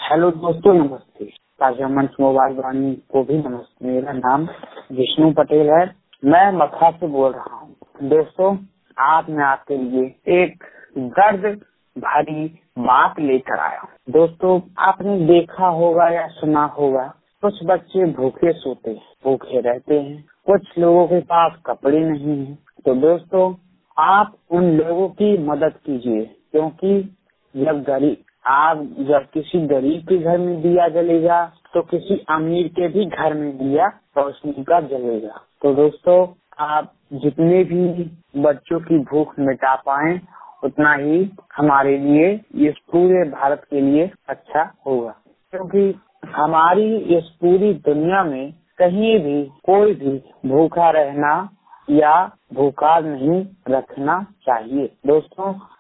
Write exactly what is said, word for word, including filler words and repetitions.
Hello दोस्तों, नमस्ते। ताजा मंच मोबाइल वाणी को भी नमस्ते। मेरा नाम विष्णु पटेल है, मैं मथुरा से बोल रहा हूँ। दोस्तों, आज मैं आपके लिए एक दर्द भरी बात लेकर आया हूँ। दोस्तों, आपने देखा होगा या सुना होगा, कुछ बच्चे भूखे सोते हैं, भूखे रहते हैं, कुछ लोगों के पास कपड़े नहीं हैं। तो दोस्तों, आप उन लोगों की मदद कीजिए, क्योंकि जब गरीब आप जब किसी गरीब के घर में दिया जलेगा तो किसी अमीर के भी घर में दिया रोशनी का जलेगा। तो दोस्तों, आप जितने भी बच्चों की भूख मिटा पाएं उतना ही हमारे लिए, इस पूरे भारत के लिए अच्छा होगा। क्योंकि हमारी इस पूरी दुनिया में कहीं भी कोई भी भूखा रहना या भूखा नहीं रखना चाहिए। दोस्तों,